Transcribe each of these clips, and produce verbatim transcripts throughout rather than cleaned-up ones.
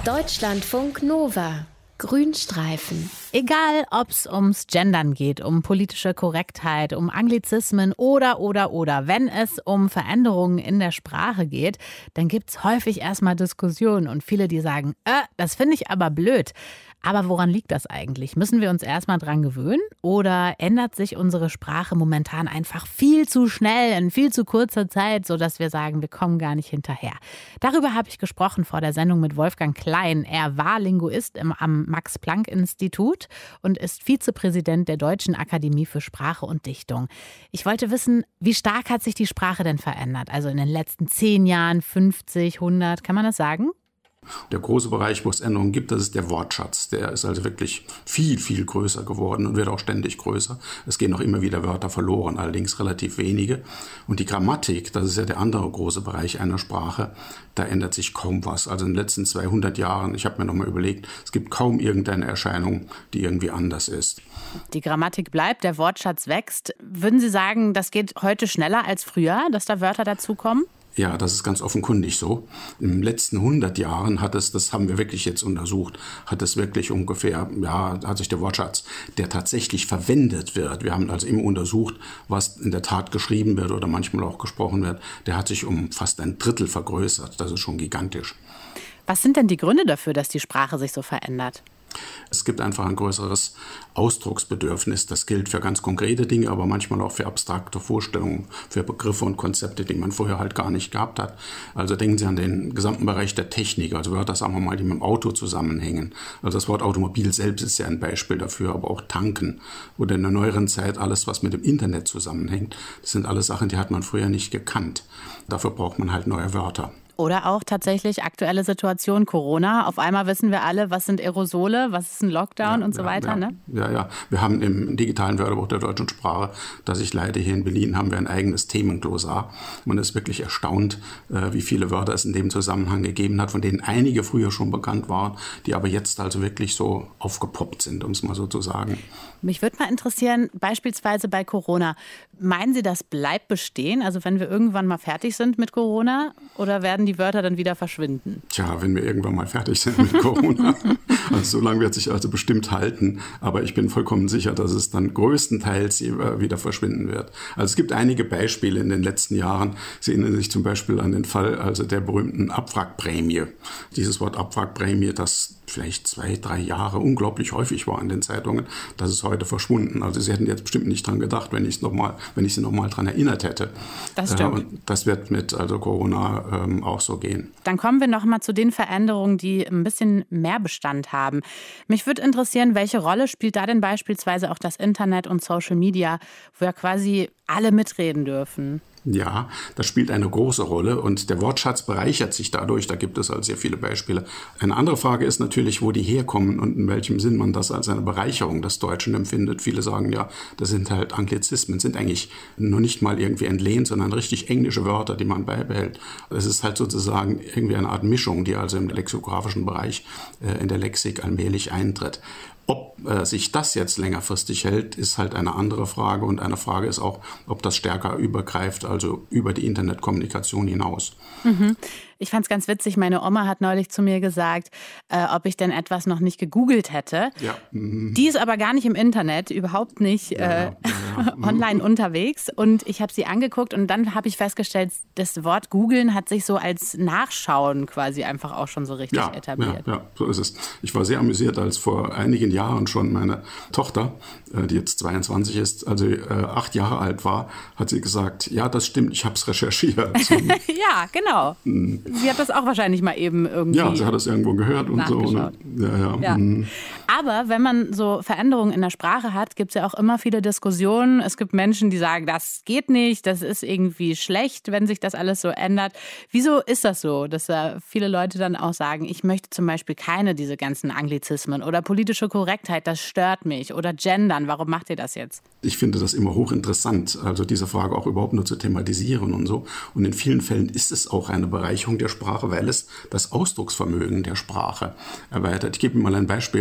Deutschlandfunk Nova. Grünstreifen. Egal, ob es ums Gendern geht, um politische Korrektheit, um Anglizismen oder, oder, oder. Wenn es um Veränderungen in der Sprache geht, dann gibt es häufig erstmal Diskussionen und viele, die sagen, äh, das finde ich aber blöd. Aber woran liegt das eigentlich? Müssen wir uns erstmal dran gewöhnen? Oder ändert sich unsere Sprache momentan einfach viel zu schnell, in viel zu kurzer Zeit, sodass wir sagen, wir kommen gar nicht hinterher? Darüber habe ich gesprochen vor der Sendung mit Wolfgang Klein. Er war Linguist im, am Max-Planck-Institut und ist Vizepräsident der Deutschen Akademie für Sprache und Dichtung. Ich wollte wissen, wie stark hat sich die Sprache denn verändert? Also in den letzten zehn Jahren, fünfzig, hundert, kann man das sagen? Der große Bereich, wo es Änderungen gibt, das ist der Wortschatz. Der ist also wirklich viel, viel größer geworden und wird auch ständig größer. Es gehen auch immer wieder Wörter verloren, allerdings relativ wenige. Und die Grammatik, das ist ja der andere große Bereich einer Sprache, da ändert sich kaum was. Also in den letzten zweihundert Jahren, ich habe mir nochmal überlegt, es gibt kaum irgendeine Erscheinung, die irgendwie anders ist. Die Grammatik bleibt, der Wortschatz wächst. Würden Sie sagen, das geht heute schneller als früher, dass da Wörter dazukommen? Ja, das ist ganz offenkundig so. Im letzten hundert Jahren hat es, das haben wir wirklich jetzt untersucht, hat es wirklich ungefähr, ja, hat sich der Wortschatz, der tatsächlich verwendet wird, wir haben also immer untersucht, was in der Tat geschrieben wird oder manchmal auch gesprochen wird, der hat sich um fast ein Drittel vergrößert. Das ist schon gigantisch. Was sind denn die Gründe dafür, dass die Sprache sich so verändert? Es gibt einfach ein größeres Ausdrucksbedürfnis. Das gilt für ganz konkrete Dinge, aber manchmal auch für abstrakte Vorstellungen, für Begriffe und Konzepte, die man vorher halt gar nicht gehabt hat. Also denken Sie an den gesamten Bereich der Technik, also Wörter, sagen wir mal, die mit dem Auto zusammenhängen. Also das Wort Automobil selbst ist ja ein Beispiel dafür, aber auch Tanken oder in der neueren Zeit alles, was mit dem Internet zusammenhängt. Das sind alles Sachen, die hat man früher nicht gekannt. Dafür braucht man halt neue Wörter. Oder auch tatsächlich aktuelle Situation, Corona. Auf einmal wissen wir alle, was sind Aerosole, was ist ein Lockdown ja, und so ja, weiter. Ja. Ne? ja, ja. Wir haben im digitalen Wörterbuch der deutschen Sprache, das ich leite hier in Berlin, haben wir ein eigenes Themenglosar. Man ist wirklich erstaunt, wie viele Wörter es in dem Zusammenhang gegeben hat, von denen einige früher schon bekannt waren, die aber jetzt also wirklich so aufgepoppt sind, um es mal so zu sagen. Mich würde mal interessieren, beispielsweise bei Corona, meinen Sie, das bleibt bestehen? Also wenn wir irgendwann mal fertig sind mit Corona, oder werden die Wörter dann wieder verschwinden? Tja, wenn wir irgendwann mal fertig sind mit Corona. Also so lange wird sich also bestimmt halten. Aber ich bin vollkommen sicher, dass es dann größtenteils wieder verschwinden wird. Also es gibt einige Beispiele in den letzten Jahren. Sie erinnern sich zum Beispiel an den Fall also der berühmten Abwrackprämie. Dieses Wort Abwrackprämie, das vielleicht zwei, drei Jahre unglaublich häufig war in den Zeitungen, das ist heute verschwunden. Also Sie hätten jetzt bestimmt nicht dran gedacht, wenn ich es noch mal, wenn ich Sie noch mal dran erinnert hätte. Das stimmt. Äh, und das wird mit also Corona ähm, auch so gehen. Dann kommen wir noch mal zu den Veränderungen, die ein bisschen mehr Bestand haben. Mich würde interessieren, welche Rolle spielt da denn beispielsweise auch das Internet und Social Media, wo ja quasi alle mitreden dürfen? Ja, das spielt eine große Rolle und der Wortschatz bereichert sich dadurch. Da gibt es also sehr viele Beispiele. Eine andere Frage ist natürlich, wo die herkommen und in welchem Sinn man das als eine Bereicherung des Deutschen empfindet. Viele sagen ja, das sind halt Anglizismen, sind eigentlich nur nicht mal irgendwie entlehnt, sondern richtig englische Wörter, die man beibehält. Es ist halt sozusagen irgendwie eine Art Mischung, die also im lexikografischen Bereich äh, in der Lexik allmählich eintritt. Ob äh, sich das jetzt längerfristig hält, ist halt eine andere Frage. Und eine Frage ist auch, ob das stärker übergreift, also über die Internetkommunikation hinaus. Mhm. Ich fand es ganz witzig, meine Oma hat neulich zu mir gesagt, äh, ob ich denn etwas noch nicht gegoogelt hätte. Ja. Mhm. Die ist aber gar nicht im Internet, überhaupt nicht äh, ja, ja, ja. online unterwegs. Und ich habe sie angeguckt und dann habe ich festgestellt, das Wort googeln hat sich so als Nachschauen quasi einfach auch schon so richtig ja, etabliert. Ja, ja, so ist es. Ich war sehr amüsiert, als vor einigen Jahren schon meine Tochter, äh, die jetzt zweiundzwanzig ist, also äh, acht Jahre alt war, hat sie gesagt, ja, das stimmt, ich habe es recherchiert. Ja, genau. Mhm. Sie hat das auch wahrscheinlich mal eben irgendwie. Ja, sie hat das irgendwo gehört und so. Ne? Ja, ja. Ja. Mhm. Aber wenn man so Veränderungen in der Sprache hat, gibt es ja auch immer viele Diskussionen. Es gibt Menschen, die sagen, das geht nicht, das ist irgendwie schlecht, wenn sich das alles so ändert. Wieso ist das so, dass da viele Leute dann auch sagen, ich möchte zum Beispiel keine diese ganzen Anglizismen oder politische Korrektheit, das stört mich, oder Gendern, warum macht ihr das jetzt? Ich finde das immer hochinteressant, also diese Frage auch überhaupt nur zu thematisieren und so. Und in vielen Fällen ist es auch eine Bereicherung der Sprache, weil es das Ausdrucksvermögen der Sprache erweitert. Ich gebe Ihnen mal ein Beispiel.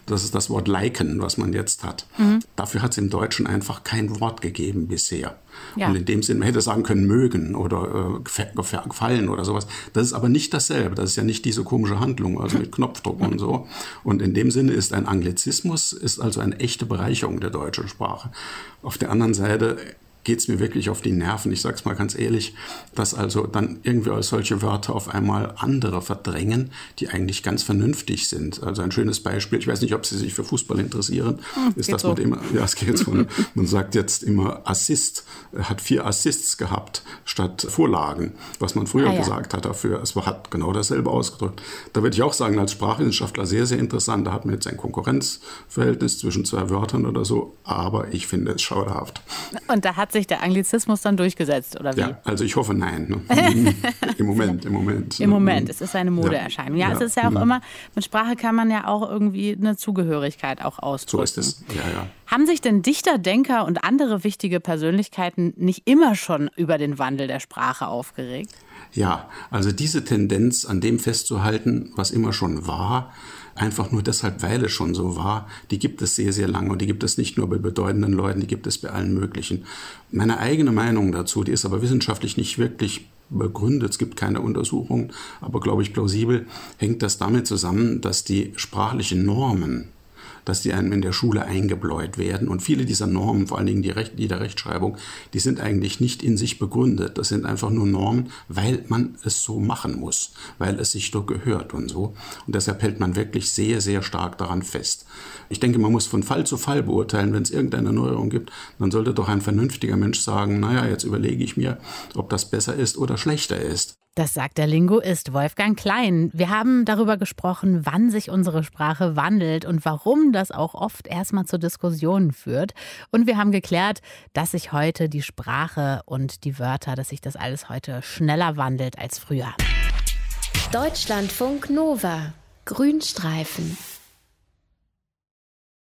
Das ist das Wort liken, was man jetzt hat. Mhm. Dafür hat es im Deutschen einfach kein Wort gegeben bisher. Ja. Und in dem Sinne, man hätte sagen können, mögen oder äh, gefallen oder sowas. Das ist aber nicht dasselbe. Das ist ja nicht diese komische Handlung, also mit Knopfdruck und so. Und in dem Sinne ist ein Anglizismus, ist also eine echte Bereicherung der deutschen Sprache. Auf der anderen Seite geht es mir wirklich auf die Nerven. Ich sage es mal ganz ehrlich, dass also dann irgendwie als solche Wörter auf einmal andere verdrängen, die eigentlich ganz vernünftig sind. Also ein schönes Beispiel, ich weiß nicht, ob Sie sich für Fußball interessieren, hm, ist, dass so. man immer, ja, es geht so, man sagt jetzt immer Assist, er hat vier Assists gehabt statt Vorlagen, was man früher ah, ja. gesagt hat dafür. Es hat genau dasselbe ausgedrückt. Da würde ich auch sagen, als Sprachwissenschaftler sehr, sehr interessant. Da hat man jetzt ein Konkurrenzverhältnis zwischen zwei Wörtern oder so, aber ich finde es schauderhaft. Und da hat sich der Anglizismus dann durchgesetzt, oder wie? Ja, also ich hoffe nein. Ne? Im Moment, im Moment. Im Moment, es ist eine Modeerscheinung. Ja, ja, es ist ja auch ja. immer, mit Sprache kann man ja auch irgendwie eine Zugehörigkeit auch ausdrücken. So ist es, ja, ja. Haben sich denn Dichter, Denker und andere wichtige Persönlichkeiten nicht immer schon über den Wandel der Sprache aufgeregt? Ja, also diese Tendenz, an dem festzuhalten, was immer schon war, einfach nur deshalb, weil es schon so war, die gibt es sehr, sehr lange. Und die gibt es nicht nur bei bedeutenden Leuten, die gibt es bei allen möglichen. Meine eigene Meinung dazu, die ist aber wissenschaftlich nicht wirklich begründet, es gibt keine Untersuchungen, aber glaube ich plausibel, hängt das damit zusammen, dass die sprachlichen Normen, dass die einem in der Schule eingebläut werden. Und viele dieser Normen, vor allen Dingen die, Recht, die der Rechtschreibung, die sind eigentlich nicht in sich begründet. Das sind einfach nur Normen, weil man es so machen muss, weil es sich so gehört und so. Und deshalb hält man wirklich sehr, sehr stark daran fest. Ich denke, man muss von Fall zu Fall beurteilen. Wenn es irgendeine Neuerung gibt, dann sollte doch ein vernünftiger Mensch sagen, naja, jetzt überlege ich mir, ob das besser ist oder schlechter ist. Das sagt der Linguist Wolfgang Klein. Wir haben darüber gesprochen, wann sich unsere Sprache wandelt und warum das auch oft erstmal zu Diskussionen führt. Und wir haben geklärt, dass sich heute die Sprache und die Wörter, dass sich das alles heute schneller wandelt als früher. Deutschlandfunk Nova. Grünstreifen.